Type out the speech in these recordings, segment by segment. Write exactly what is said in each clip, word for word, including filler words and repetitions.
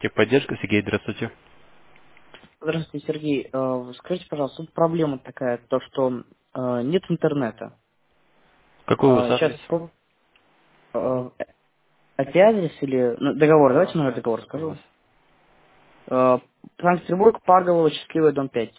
Техподдержка, Сергей, здравствуйте. Здравствуйте, Сергей. Э, Скажите, пожалуйста, тут проблема такая, то, что э, нет интернета. Какой у вас Сейчас адрес? это адрес или ну, договор? Давайте Ваш номер адрес договора какой у вас? скажу. Э, Санкт-Петербург, Паргово, Счастливый, дом пять.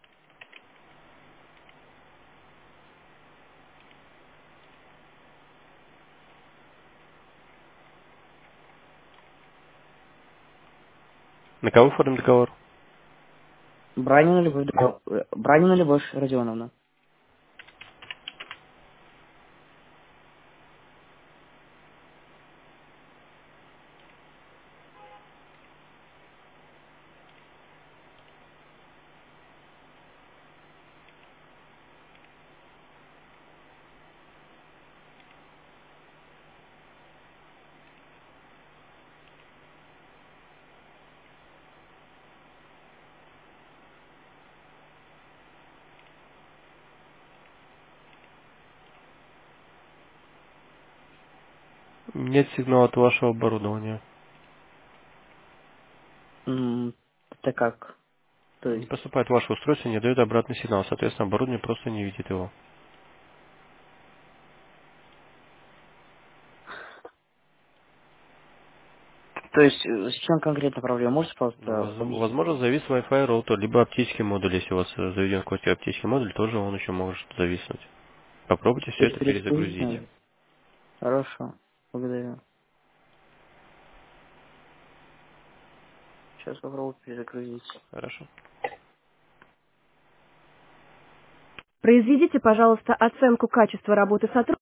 На кого оформим договор? Бранина Любовь, Догов- э, Бранина Любовь Родионовна. Нет сигнала от вашего оборудования. М, Это как? То Не есть, поступает ваше устройство, не дает обратный сигнал. Соответственно, оборудование просто не видит его. то есть, э, с чем конкретно проблема? Можете, Ну, пожалуйста, воз- объяснить? возможно, завис Wi-Fi роутер, либо оптический модуль. Если у вас э, заведен в квартире оптический модуль, тоже он еще может зависнуть. Попробуйте То все есть, это перезагрузить перезагрузить. надо? Хорошо, благодарю. Сейчас попробую перезагрузить. Хорошо. Произведите, пожалуйста, оценку качества работы сотрудника.